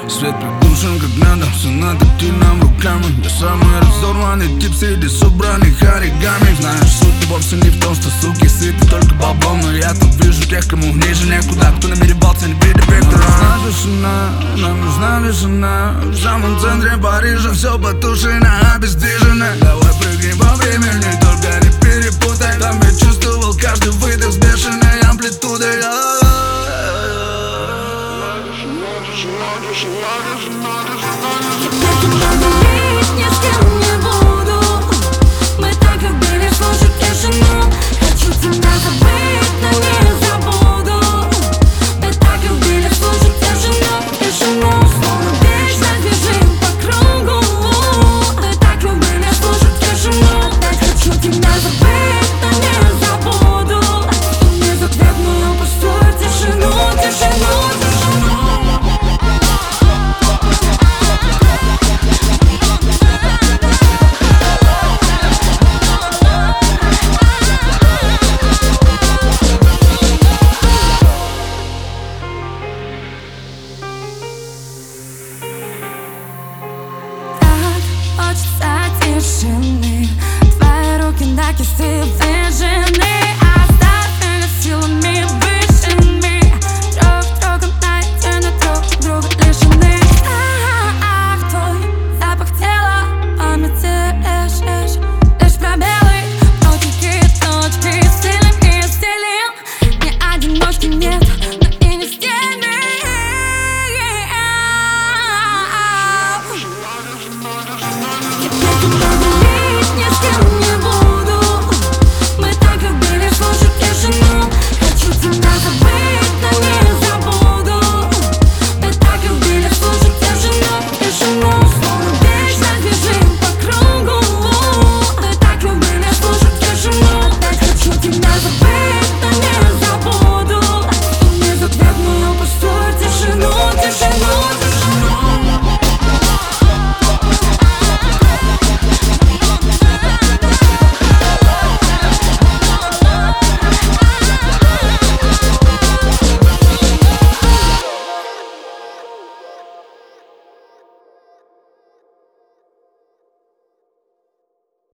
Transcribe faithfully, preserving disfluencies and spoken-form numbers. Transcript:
Свет придушен как надо, все над тактильным руками. Я самый разорванный тип среди собранных оригами. Знаешь, суть вовсе не в том, что суки сыты только баблом. Но я тут вижу тех, кому ниже некуда, кто намеревался не видя вектора. Нам нужна тишина, нам нужна тишина. В самом центре Парижа все потушено, обездвижено. Давай прыгнем во времени, только не перепутай. Там я чувствовал каждый выдох с бешеной амплитудой. Лишнее с кем не